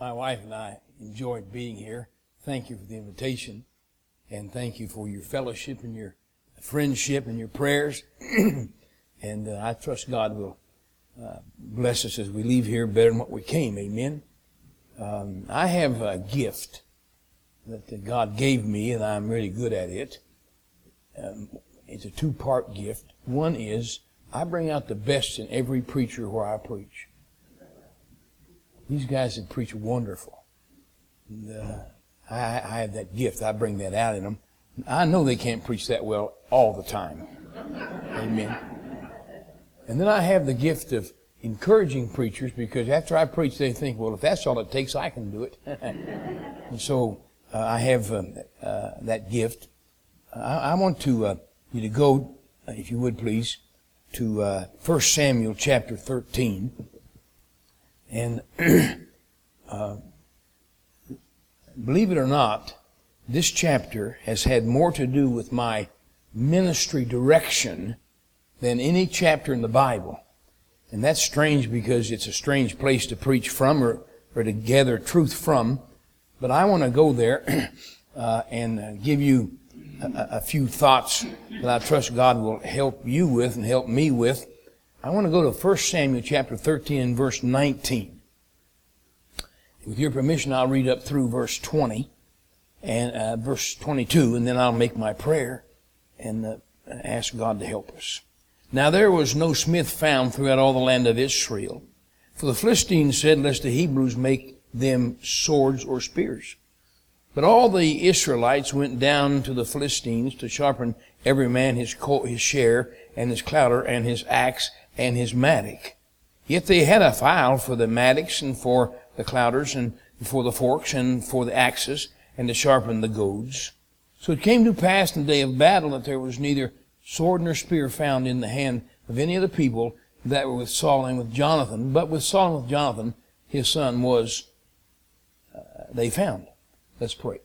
My wife and I enjoyed being here. Thank you for the invitation, and thank you for your fellowship and your friendship and your prayers. And I trust God will bless us as we leave here better than what we came. Amen. I have a gift that God gave me, and I'm really good at it. It's a two-part gift. One is I bring out the best in every preacher where I preach. These guys that preach wonderful. And, I have that gift. I bring that out in them. I know they can't preach that well all the time. Amen. And then I have the gift of encouraging preachers, because after I preach, they think, well, if that's all it takes, I can do it. And so I have that gift. I want you to go, if you would please, to 1 Samuel chapter 13. And believe it or not, this chapter has had more to do with my ministry direction than any chapter in the Bible. And that's strange, because it's a strange place to preach from or to gather truth from. But I want to go there and give you a few thoughts that I trust God will help you with and help me with. I want to go to 1 Samuel chapter 13 and verse 19. With your permission, I'll read up through verse 20 and verse 22, and then I'll make my prayer and ask God to help us. Now there was no smith found throughout all the land of Israel, for the Philistines said, lest the Hebrews make them swords or spears. But all the Israelites went down to the Philistines to sharpen every man his share, and his clouter, and his axe, and his mattock. Yet they had a file for the mattocks, and for the clouters, and for the forks, and for the axes, and to sharpen the goads. So it came to pass in the day of battle that there was neither sword nor spear found in the hand of any of the people that were with Saul and with Jonathan. But with Saul and with Jonathan, his son, was they found. Let's pray.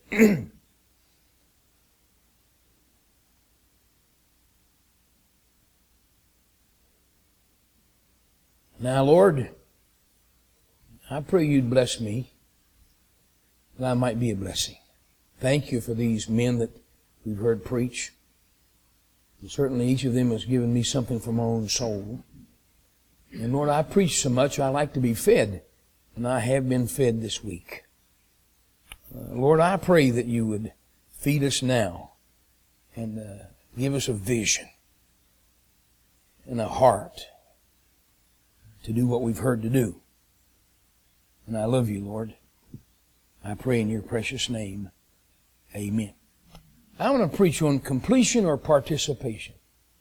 Now, Lord, I pray you'd bless me, that I might be a blessing. Thank you for these men that we've heard preach. And certainly each of them has given me something from my own soul. And Lord, I preach so much, I like to be fed. And I have been fed this week. Lord, I pray that you would feed us now and give us a vision and a heart to do what we've heard to do. And I love you, Lord. I pray in your precious name. Amen. I want to preach on completion or participation.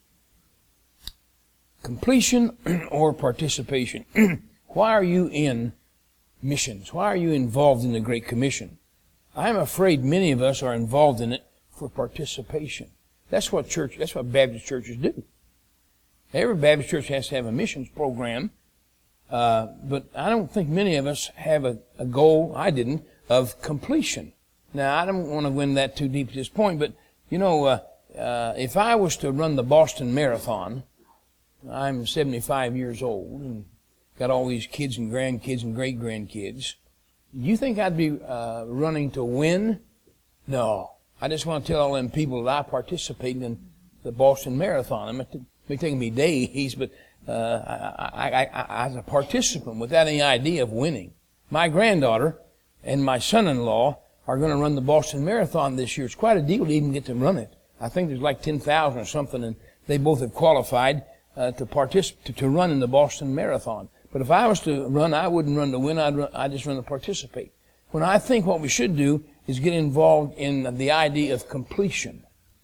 Completion or participation. Why are you in missions? Why are you involved in the Great Commission? I'm afraid many of us are involved in it for participation. That's what Baptist churches do. Every Baptist church has to have a missions program. But I don't think many of us have a goal, I didn't, of completion. Now, I don't want to go into that too deep at this point, but, you know, if I was to run the Boston Marathon, I'm 75 years old and got all these kids and grandkids and great-grandkids. Do you think I'd be running to win? No. I just want to tell all them people that I participated in the Boston Marathon. It may take me days, but I as a participant without any idea of winning. My granddaughter and my son-in-law are going to run the Boston Marathon this year. It's quite a deal to even get to run it. I think there's like 10,000 or something, and they both have qualified to run in the Boston Marathon. But if I was to run, I wouldn't run to win. I'd just run to participate. When I think what we should do is get involved in the idea of completion,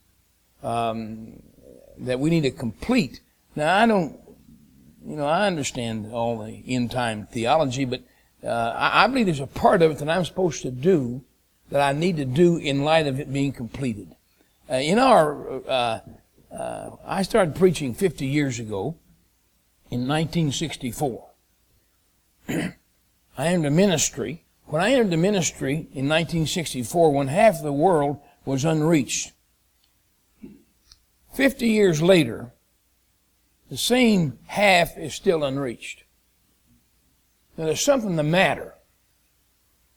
that we need to complete. Now, I understand all the end-time theology, but I believe there's a part of it that I'm supposed to do that I need to do in light of it being completed. I started preaching 50 years ago in 1964. I entered the ministry. When I entered the ministry in 1964, when half the world was unreached, 50 years later, the same half is still unreached. Now, there's something the matter.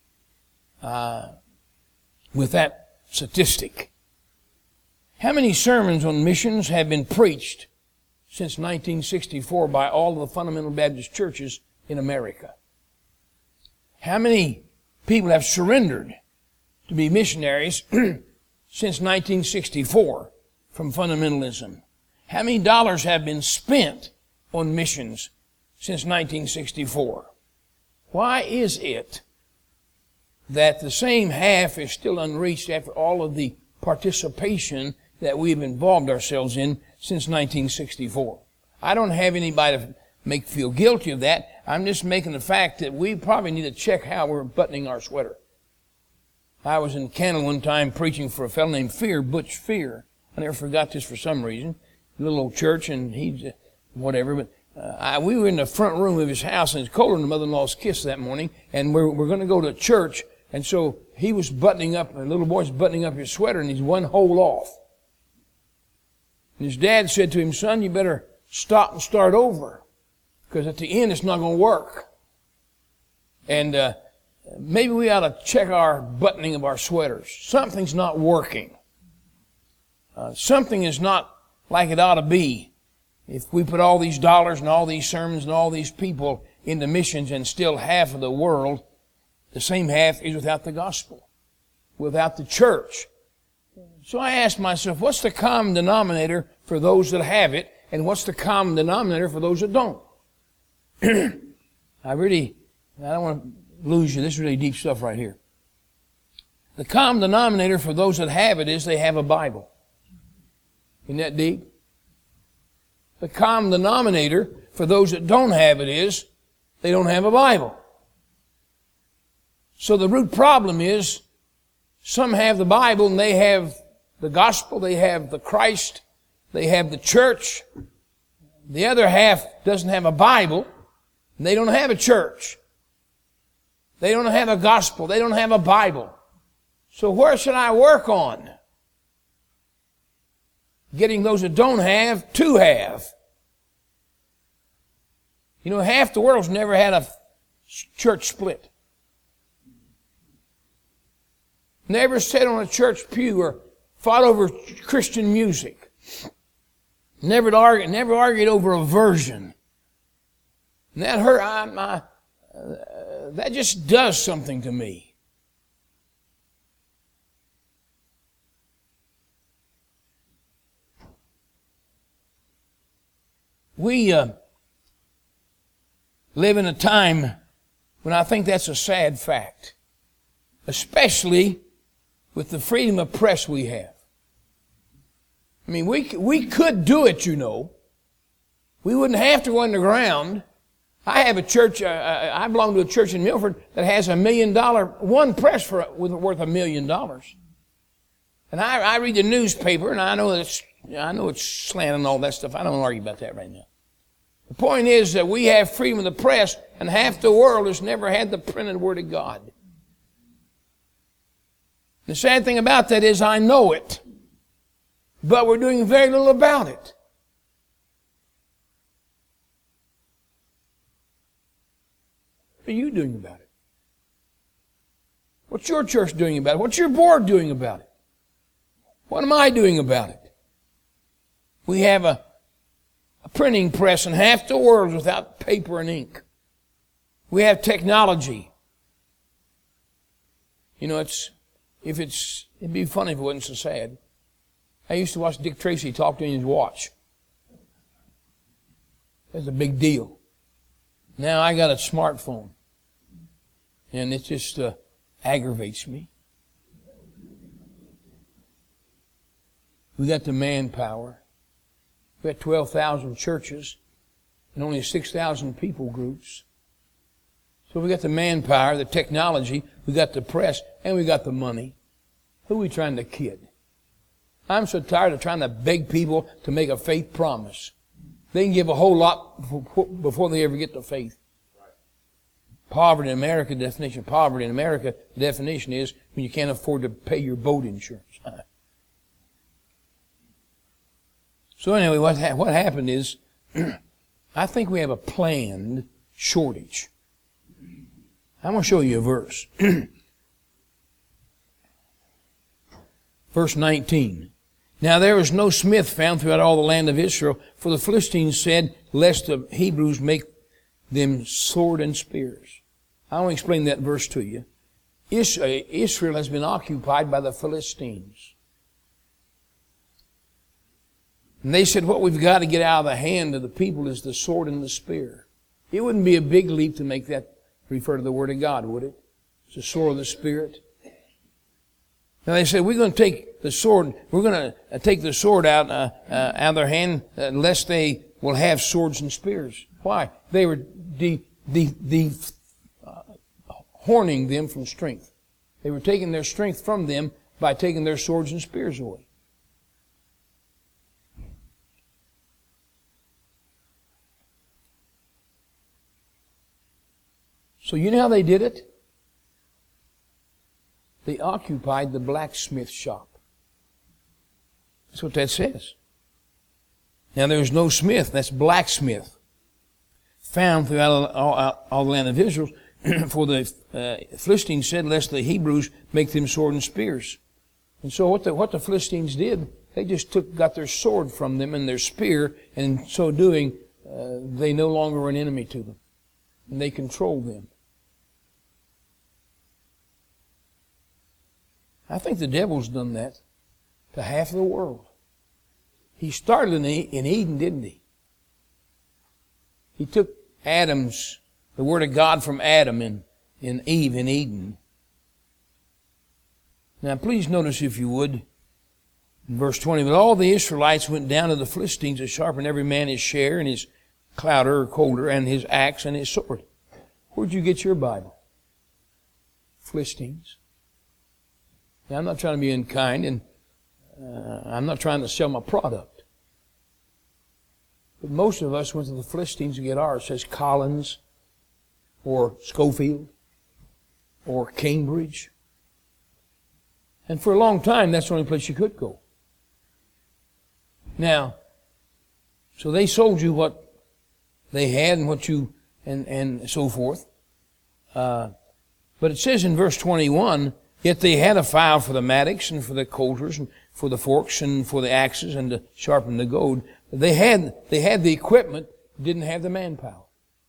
with that statistic. How many sermons on missions have been preached since 1964 by all of the fundamental Baptist churches in America? How many people have surrendered to be missionaries since 1964 from fundamentalism? How many dollars have been spent on missions since 1964? Why is it that the same half is still unreached after all of the participation that we've involved ourselves in since 1964? I don't have anybody to make feel guilty of that. I'm just making the fact that we probably need to check how we're buttoning our sweater. I was in Canada one time preaching for a fellow named Butch Fear. I never forgot this for some reason. A little old church, and he, whatever, but we were in the front room of his house, and it's colder than the mother-in-law's kiss that morning, and we're going to go to church, and so he was buttoning up, a little boy's buttoning up his sweater, and he's one hole off. And his dad said to him, "Son, you better stop and start over, because at the end it's not going to work." And maybe we ought to check our buttoning of our sweaters. Something's not working. Something is not like it ought to be. If we put all these dollars and all these sermons and all these people into missions, and still half of the world, the same half, is without the gospel, without the church. So I asked myself, what's the common denominator for those that have it, and what's the common denominator for those that don't? I don't want to lose you. This is really deep stuff right here. The common denominator for those that have it is they have a Bible. Isn't that deep? The common denominator for those that don't have it is they don't have a Bible. So the root problem is some have the Bible and they have the gospel, they have the Christ, they have the church. The other half doesn't have a Bible and they don't have a church. They don't have a gospel, they don't have a Bible. So where should I work on? Getting those that don't have to have. You know, half the world's never had a church split. Never sat on a church pew or fought over Christian music. Never argued over a version. And that hurt. That just does something to me. We live in a time when I think that's a sad fact, especially with the freedom of press we have. I mean, we could do it, you know. We wouldn't have to go underground. I have a church, I belong to a church in Milford that has $1 million, one press worth $1 million. And I read the newspaper, and I know it's slanted and all that stuff. I don't argue about that right now. The point is that we have freedom of the press, and half the world has never had the printed Word of God. The sad thing about that is I know it, but we're doing very little about it. What are you doing about it? What's your church doing about it? What's your board doing about it? What am I doing about it? We have a printing press, and half the world's without paper and ink. We have technology. You know, it'd be funny if it wasn't so sad. I used to watch Dick Tracy talk to his watch. That's a big deal. Now I got a smartphone, and it just aggravates me. We got the manpower. We got 12,000 churches and only 6,000 people groups. So we got the manpower, the technology, we got the press, and we got the money. Who are we trying to kid? I'm so tired of trying to beg people to make a faith promise. They can give a whole lot before they ever get to faith. Poverty in America, the definition of poverty in America, the definition is when you can't afford to pay your boat insurance. So anyway, what happened is, I think we have a planned shortage. I'm going to show you a verse. Verse 19. Now there was no smith found throughout all the land of Israel, for the Philistines said, lest the Hebrews make them sword and spears. I want to explain that verse to you. Israel has been occupied by the Philistines. And they said, what we've got to get out of the hand of the people is the sword and the spear. It wouldn't be a big leap to make that refer to the Word of God, would it? It's the sword of the Spirit. Now they said, we're going to take the sword, we're going to take the sword out of their hand, lest they will have swords and spears. Why? They were horning them from strength. They were taking their strength from them by taking their swords and spears away. So you know how they did it? They occupied the blacksmith shop. That's what that says. Now there was no smith, that's blacksmith, found throughout all the land of Israel, for the Philistines said, lest the Hebrews make them sword and spears. And so what the Philistines did, they just got their sword from them and their spear, and in so doing, they no longer were an enemy to them. And they controlled them. I think the devil's done that to half of the world. He started in Eden, didn't he? He took the Word of God from Adam and Eve in Eden. Now please notice, if you would, in verse 20, but all the Israelites went down to the Philistines to sharpen every man his share and his clouder or coulter and his axe and his sword. Where'd you get your Bible? Philistines. Now, I'm not trying to be unkind, and I'm not trying to sell my product. But most of us went to the Philistines to get ours. It says Collins, or Schofield, or Cambridge. And for a long time, that's the only place you could go. Now, so they sold you what they had and what you, and so forth. But it says in verse 21, yet they had a file for the mattocks and for the coulters and for the forks and for the axes and to sharpen the goad. They had the equipment, didn't have the manpower.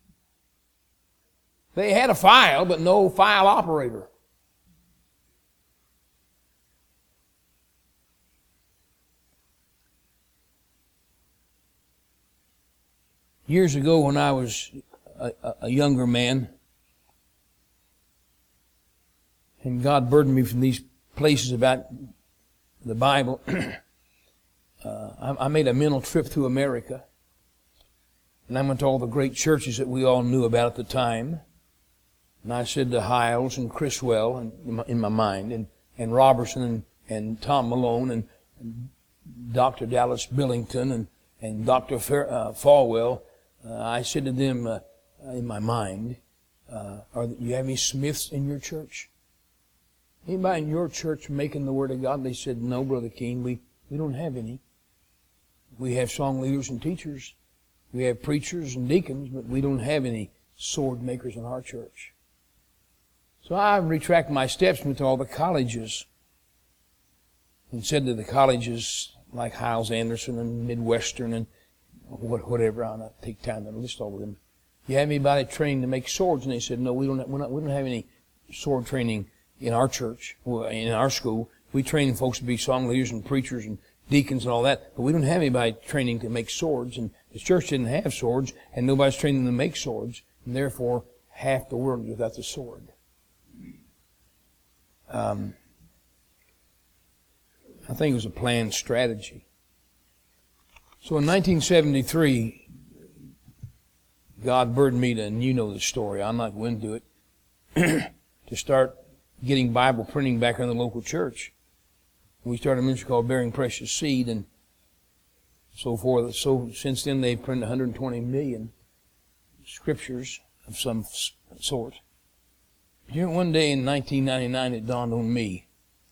They had a file, but no file operator. Years ago when I was a younger man, and God burdened me from these places about the Bible, I made a mental trip through America. And I went to all the great churches that we all knew about at the time. And I said to Hiles and Criswell in my mind, and Robertson and Tom Malone and Dr. Dallas Billington and Dr. Falwell, I said to them in my mind, you have any Smiths in your church? Anybody in your church making the Word of God? They said, no, Brother Keene, we don't have any. We have song leaders and teachers. We have preachers and deacons, but we don't have any sword makers in our church. So I retracted my steps and went to all the colleges and said to the colleges like Hiles Anderson and Midwestern and whatever, I'll not take time to list all of them. You have anybody trained to make swords? And they said, no, we don't have any sword training in our church, in our school. We train folks to be song leaders and preachers and deacons and all that, but we don't have anybody training to make swords, and the church didn't have swords, and nobody's training them to make swords, and therefore half the world is without the sword. I think it was a planned strategy. So in 1973, God burdened me to, and you know the story, I'm not going to do it, to start getting Bible printing back in the local church. We started a ministry called Bearing Precious Seed and so forth. So since then they've printed 120 million scriptures of some sort. Here one day in 1999 it dawned on me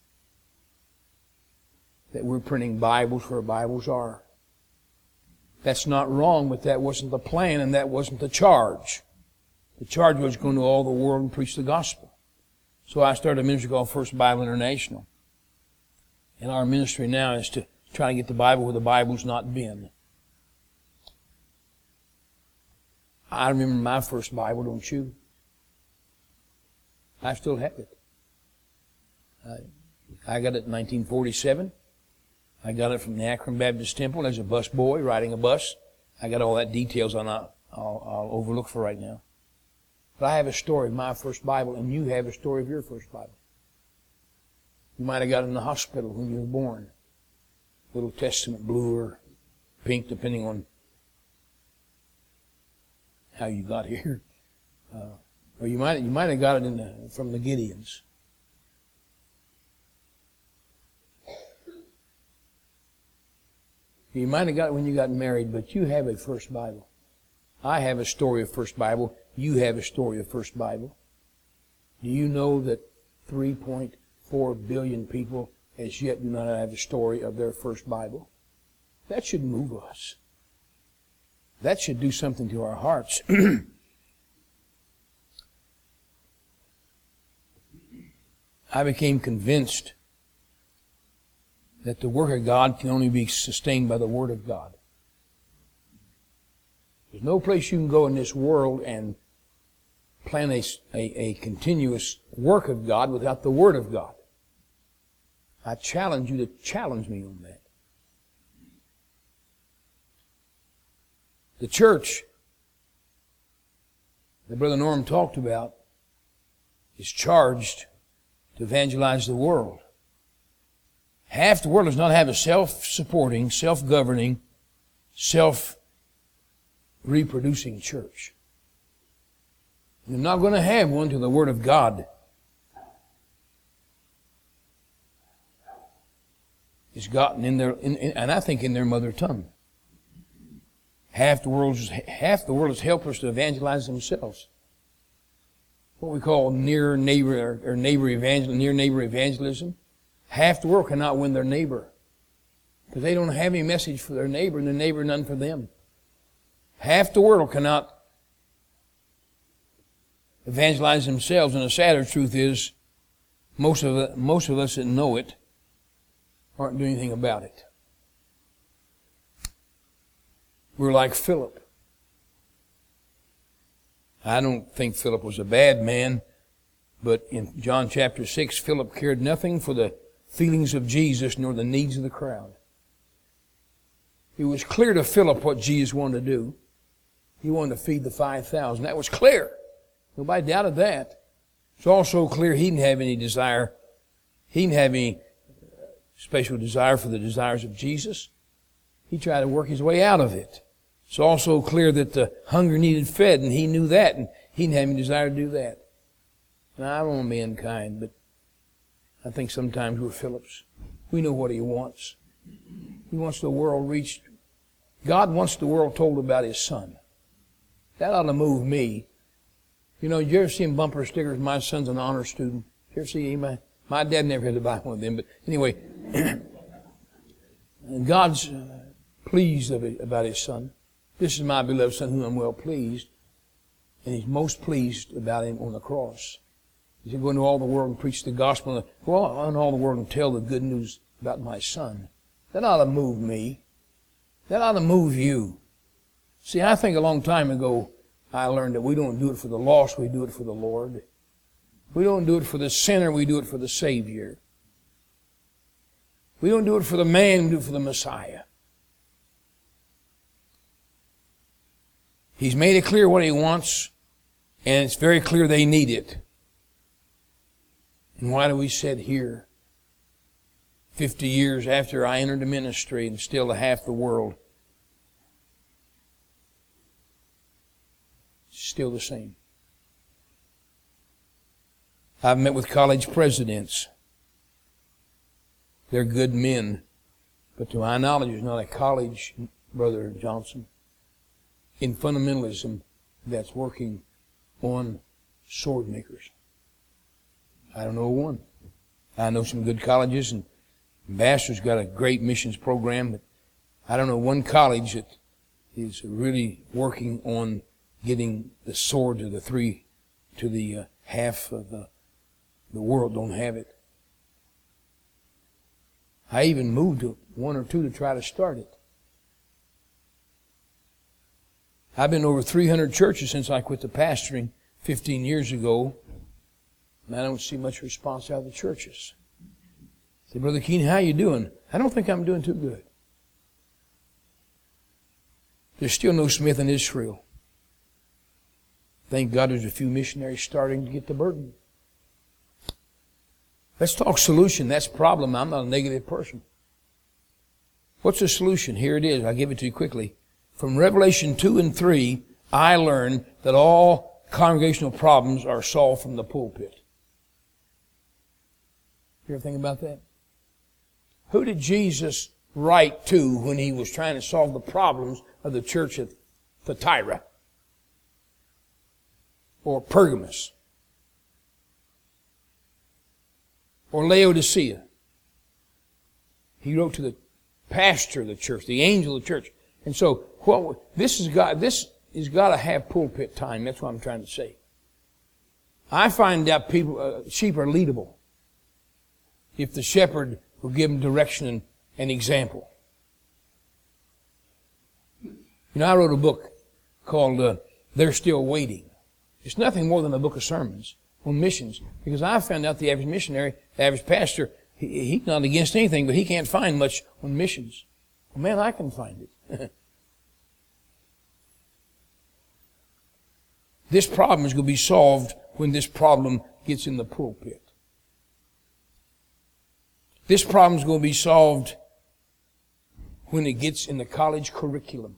that we're printing Bibles where Bibles are. That's not wrong, but that wasn't the plan and that wasn't the charge. The charge was going to all the world and preach the gospel. So I started a ministry called First Bible International. And our ministry now is to try to get the Bible where the Bible's not been. I remember my first Bible, don't you? I still have it. I got it in 1947. I got it from the Akron Baptist Temple as a bus boy riding a bus. I got all that details I'll overlook for right now. But I have a story of my first Bible, and you have a story of your first Bible. You might have got it in the hospital when you were born. Little Testament, blue or pink, depending on how you got here. Or you might have got it from the Gideons. You might have got it when you got married, but you have a first Bible. I have a story of first Bible. You have a story of first Bible. Do you know that 3.4 billion people as yet do not have a story of their first Bible? That should move us. That should do something to our hearts. I became convinced that the work of God can only be sustained by the Word of God. There's no place you can go in this world and plan a continuous work of God without the Word of God. I challenge you to challenge me on that. The church that Brother Norm talked about is charged to evangelize the world. Half the world does not have a self-supporting, self-governing, self-reproducing church. You're not going to have one till the Word of God is gotten in their, and I think in their mother tongue. Half the world is helpless to evangelize themselves. What we call near neighbor evangelism. Half the world cannot win their neighbor because they don't have any message for their neighbor, and the neighbor none for them. Half the world cannot evangelize themselves, and the sadder truth is, most of us that know it aren't doing anything about it. We're like Philip. I don't think Philip was a bad man, but in John chapter 6, Philip cared nothing for the feelings of Jesus nor the needs of the crowd. It was clear to Philip what Jesus wanted to do. He wanted to feed the 5,000. That was clear. Nobody doubted that. It's also clear he didn't have any desire. He didn't have any special desire for the desires of Jesus. He tried to work his way out of it. It's also clear that the hunger needed fed, and he knew that, and he didn't have any desire to do that. Now, I don't want to be unkind, but I think sometimes we're Phillips. We know what he wants. He wants the world reached. God wants the world told about his Son. That ought to move me. You know, you ever seen bumper stickers, "My son's an honor student"? You ever see anybody? My dad never had to buy one of them, but anyway. God's pleased about his Son. "This is my beloved Son, whom I'm well pleased." And he's most pleased about him on the cross. He said, "Go into all the world and preach the gospel. Go out in all the world and tell the good news about my Son." That ought to move me. That ought to move you. See, I think a long time ago, I learned that we don't do it for the lost, we do it for the Lord. We don't do it for the sinner, we do it for the Savior. We don't do it for the man, we do it for the Messiah. He's made it clear what he wants, and it's very clear they need it. And why do we sit here 50 years after I entered the ministry and still half the world still the same? I've met with college presidents. They're good men, but to my knowledge, there's not a college, Brother Johnson, in fundamentalism that's working on sword makers. I don't know one. I know some good colleges, and Ambassador's got a great missions program, but I don't know one college that is really working on getting the sword to the half of the world don't have it. I even moved to one or two to try to start it. I've been over 300 churches since I quit the pastoring 15 years ago, and I don't see much response out of the churches. I say, Brother Keene, how you doing? I don't think I'm doing too good. There's still no Smith in Israel. Thank God there's a few missionaries starting to get the burden. Let's talk solution. That's the problem. I'm not a negative person. What's the solution? Here it is. I'll give it to you quickly. From Revelation 2 and 3, I learned that all congregational problems are solved from the pulpit. You ever think about that? Who did Jesus write to when he was trying to solve the problems of the church at Thyatira or Pergamos or Laodicea? He wrote to the pastor of the church, the angel of the church. And so, this has got to have pulpit time. That's what I'm trying to say. I find out sheep are leadable if the shepherd will give them direction and example. You know, I wrote a book called They're Still Waiting. It's nothing more than a book of sermons on missions, because I found out the average missionary, the average pastor, he's not against anything, but he can't find much on missions. Well, man, I can find it. This problem is going to be solved when this problem gets in the pulpit. This problem is going to be solved when it gets in the college curriculum.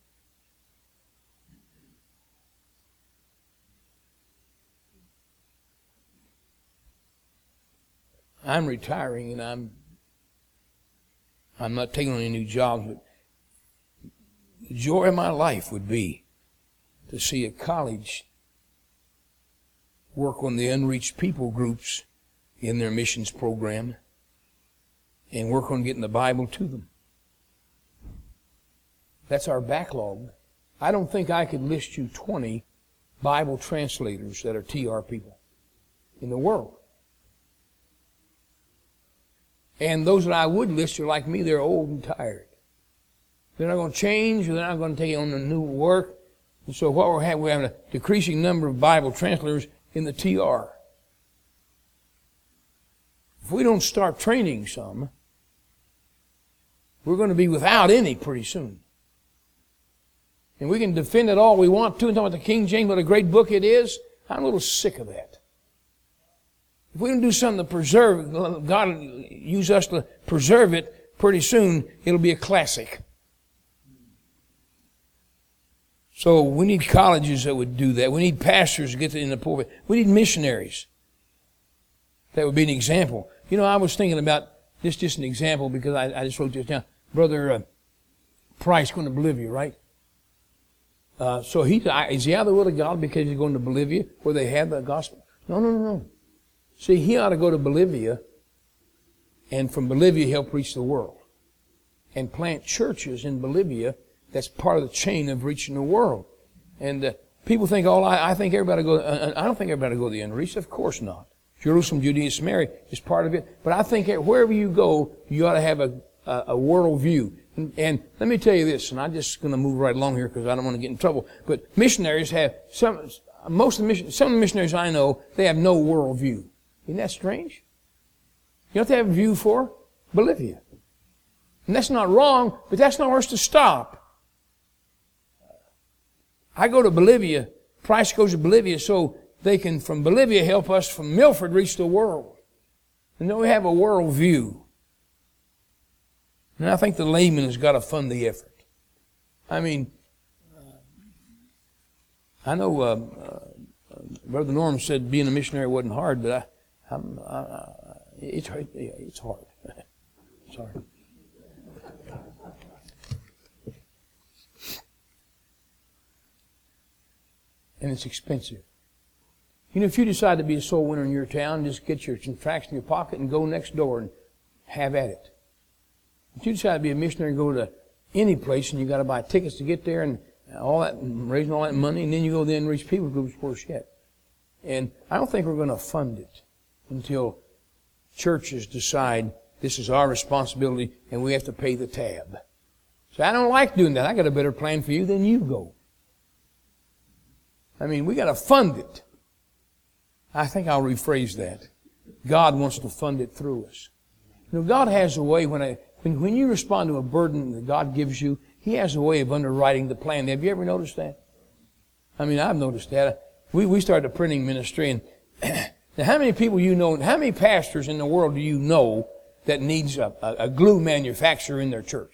I'm retiring and I'm not taking on any new jobs, but the joy of my life would be to see a college work on the unreached people groups in their missions program and work on getting the Bible to them. That's our backlog. I don't think I could list you 20 Bible translators that are TR people in the world. And those that I would list are like me, they're old and tired. They're not going to change, or they're not going to take on the new work. And so what we're having a decreasing number of Bible translators in the TR. If we don't start training some, we're going to be without any pretty soon. And we can defend it all we want to and talk about the King James, what a great book it is. I'm a little sick of that. If we don't do something to preserve it, God will use us to preserve it, pretty soon it'll be a classic. So we need colleges that would do that. We need pastors to get in the pulpit. We need missionaries. That would be an example. You know, I was thinking about this, just an example, because I just wrote this down. Brother Price going to Bolivia, right? So is he out of the will of God because he's going to Bolivia where they have the gospel? No. See, he ought to go to Bolivia, and from Bolivia help reach the world. And plant churches in Bolivia that's part of the chain of reaching the world. And people think, I think everybody go. I don't think everybody go to the unreached. Of course not. Jerusalem, Judea, Samaria is part of it. But I think wherever you go, you ought to have a world view. And let me tell you this, and I'm just going to move right along here because I don't want to get in trouble. But missionaries have some of the missionaries I know, they have no world view. Isn't that strange? You know what they have a view for? Bolivia. And that's not wrong, but that's not where it's to stop. I go to Bolivia, Price goes to Bolivia so they can, from Bolivia, help us from Milford reach the world. And then we have a world view. And I think the layman has got to fund the effort. I mean, I know Brother Norm said being a missionary wasn't hard, but it's hard. It's hard. And it's expensive. You know, if you decide to be a soul winner in your town, just get your tracts in your pocket and go next door and have at it. If you decide to be a missionary and go to any place and you got to buy tickets to get there and all that, raising all that money, and then you go there and reach people groups, worse yet. And I don't think we're going to fund it until churches decide This is our responsibility, and we have to pay the tab. So I don't like doing that. I got a better plan for you than you go. I mean, we got to fund it. I think I'll rephrase that. God wants to fund it through us. You know, God has a way when you respond to a burden that God gives you, He has a way of underwriting the plan. Have you ever noticed that? I mean, I've noticed that. We started a printing ministry, and now how many people you know, how many pastors in the world do you know that needs a glue manufacturer in their church?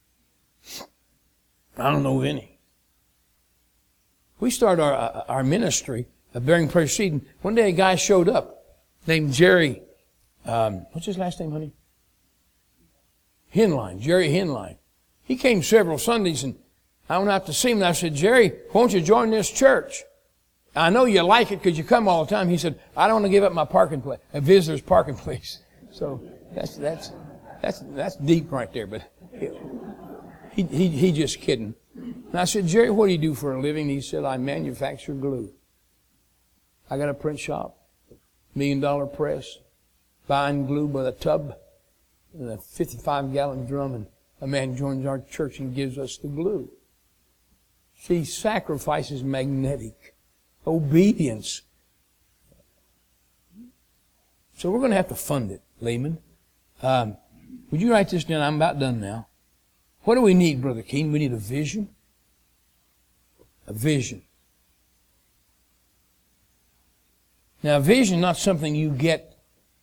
I don't know of any. We started our ministry of bearing prayer seed. One day a guy showed up named Jerry, what's his last name, honey? Henline, Jerry Henline. He came several Sundays, and I went out to see him, and I said, Jerry, won't you join this church? I know you like it because you come all the time. He said, I don't want to give up my parking place, a visitor's parking place. So that's deep right there, but he just kidding. And I said, Jerry, what do you do for a living? He said, I manufacture glue. I got a print shop, $1 million press, buying glue by the tub, and a 55-gallon drum, and a man joins our church and gives us the glue. See, sacrifice is magnetic. Obedience. So we're going to have to fund it, Lehman. Would you write this down? I'm about done now. What do we need, Brother Keene? We need a vision. A vision. Now, a vision is not something you get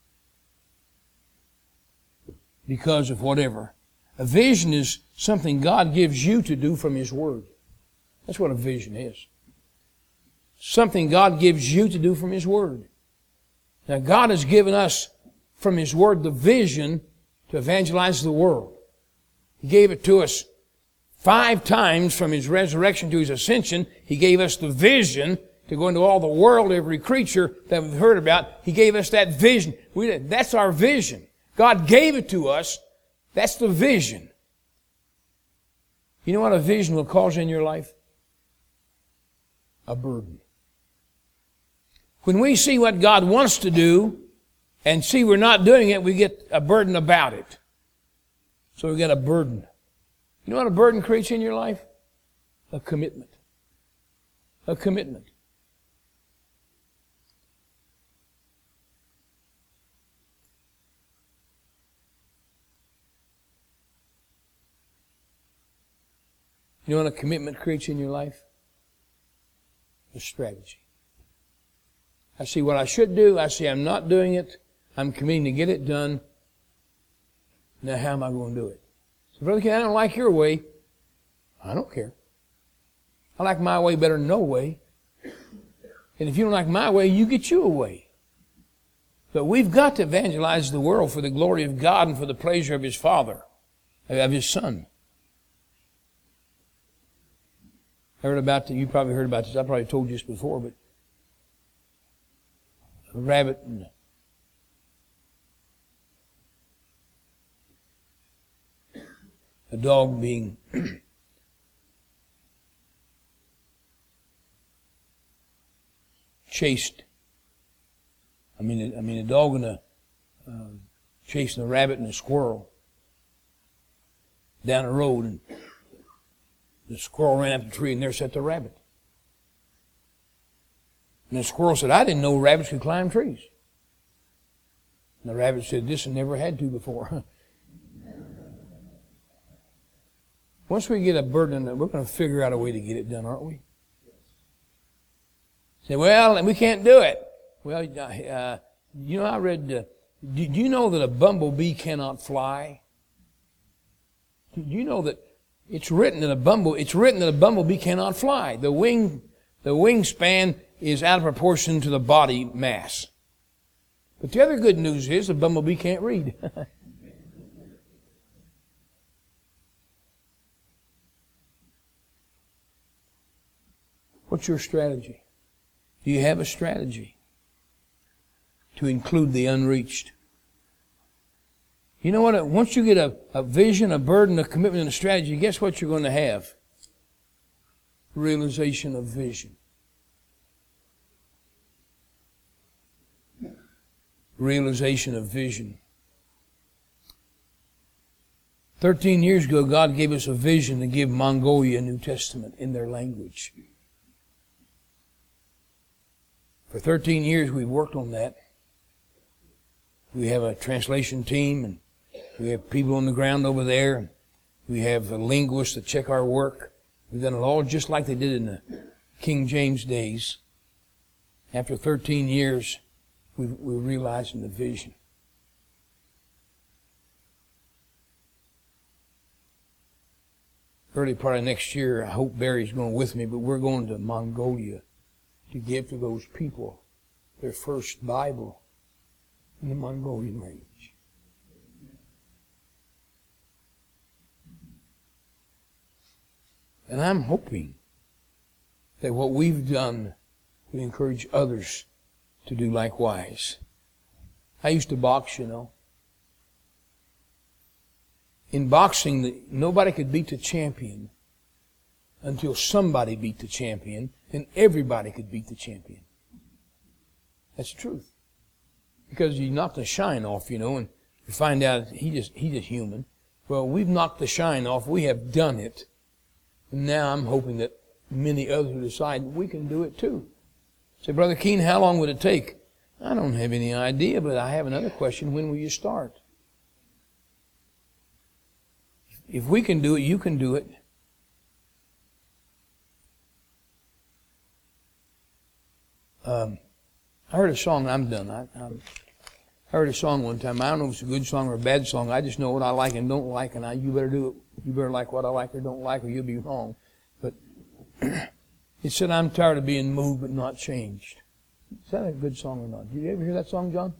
because of whatever. A vision is something God gives you to do from His Word. That's what a vision is. Something God gives you to do from His Word. Now, God has given us from His Word the vision to evangelize the world. He gave it to us 5 times from His resurrection to His ascension. He gave us the vision to go into all the world, every creature that we've heard about. He gave us that vision. That's our vision. God gave it to us. That's the vision. You know what a vision will cause in your life? A burden. When we see what God wants to do and see we're not doing it, we get a burden about it. So we get a burden. You know what a burden creates in your life? A commitment. A commitment. You know what a commitment creates in your life? A strategy. I see what I should do. I see I'm not doing it. I'm committing to get it done. Now how am I going to do it? So, Brother Ken, I don't like your way. I don't care. I like my way better than no way. And if you don't like my way, you get you a way. But we've got to evangelize the world for the glory of God and for the pleasure of His Father, of His Son. You probably heard about this. I probably told you this before, but a rabbit and a dog being chased. A dog and chasing a rabbit and a squirrel down a road, and the squirrel ran up the tree, and there sat the rabbit. And the squirrel said, I didn't know rabbits could climb trees. And the rabbit said, this I never had to before. Once we get a burden, we're going to figure out a way to get it done, aren't we? Say, well, we can't do it. Well, I read, do you know that a bumblebee cannot fly? Do you know that it's written that a bumblebee cannot fly? The wingspan is out of proportion to the body mass. But the other good news is the bumblebee can't read. What's your strategy? Do you have a strategy to include the unreached? You know what? Once you get a vision, a burden, a commitment, and a strategy, guess what you're going to have? Realization of vision. Realization of vision. 13 years ago, God gave us a vision to give Mongolia a New Testament in their language. For 13 years, we've worked on that. We have a translation team, and we have people on the ground over there. We have linguists that check our work. We've done it all just like they did in the King James days. After 13 years, we're realizing the vision. Early part of next year, I hope Barry's going with me, but we're going to Mongolia to give to those people their first Bible in the Mongolian language. And I'm hoping that what we've done will encourage others to do likewise. I used to box, you know. In boxing, nobody could beat the champion until somebody beat the champion, and everybody could beat the champion. That's the truth. Because you knock the shine off, you know, and you find out he's just human. Well, we've knocked the shine off. We have done it. And now I'm hoping that many others will decide we can do it too. Say, Brother Keene, how long would it take? I don't have any idea, but I have another question. When will you start? If we can do it, you can do it. I heard a song. I'm done. I heard a song one time. I don't know if it's a good song or a bad song. I just know what I like and don't like, and you better do it. You better like what I like or don't like, or you'll be wrong. But it said, I'm tired of being moved but not changed. Is that a good song or not? Did you ever hear that song, John?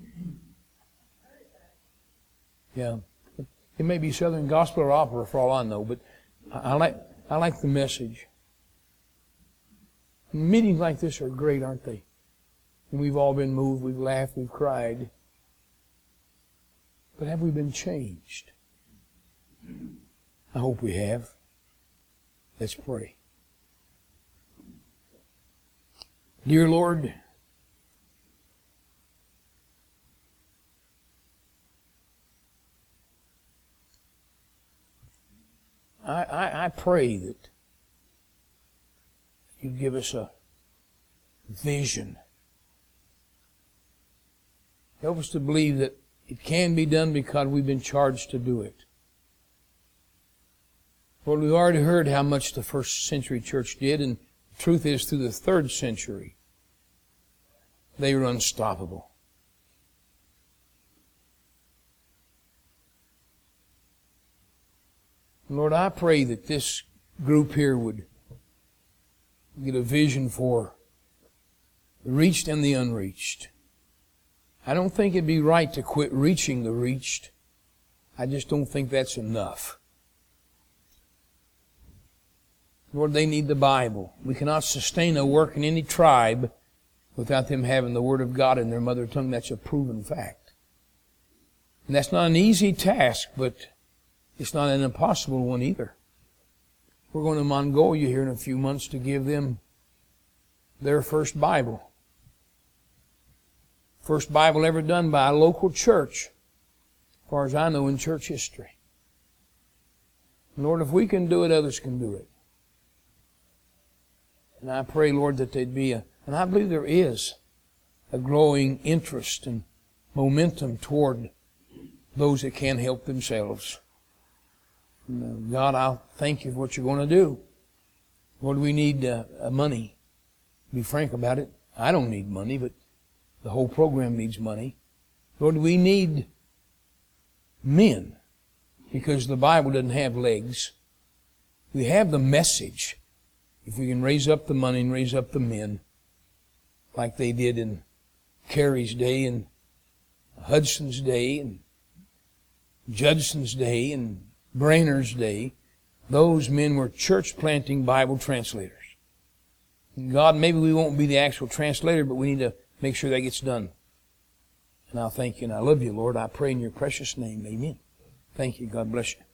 Yeah. It may be Southern gospel or opera for all I know, but I like the message. Meetings like this are great, aren't they? And we've all been moved, we've laughed, we've cried. But have we been changed? I hope we have. Let's pray. Dear Lord, I pray that you give us a vision. Help us to believe that it can be done because we've been charged to do it. Well, we've already heard how much the first century church did, and the truth is through the 3rd century, they were unstoppable. Lord, I pray that this group here would get a vision for the reached and the unreached. I don't think it'd be right to quit reaching the reached. I just don't think that's enough. Lord, they need the Bible. We cannot sustain a work in any tribe without them having the Word of God in their mother tongue. That's a proven fact. And that's not an easy task, but it's not an impossible one either. We're going to Mongolia here in a few months to give them their first Bible. First Bible ever done by a local church, as far as I know, in church history. Lord, if we can do it, others can do it. And I pray, Lord, that there'd be and I believe there is, a growing interest and momentum toward those that can't help themselves. God, I'll thank you for what you're going to do. Lord, we need money. To be frank about it, I don't need money, but the whole program needs money. Lord, we need men, because the Bible doesn't have legs. We have the message. If we can raise up the money and raise up the men, like they did in Carey's day and Hudson's day and Judson's day and Brainer's day, those men were church-planting Bible translators. And God, maybe we won't be the actual translator, but we need to make sure that gets done. And I'll thank you and I love you, Lord. I pray in your precious name. Amen. Thank you. God bless you.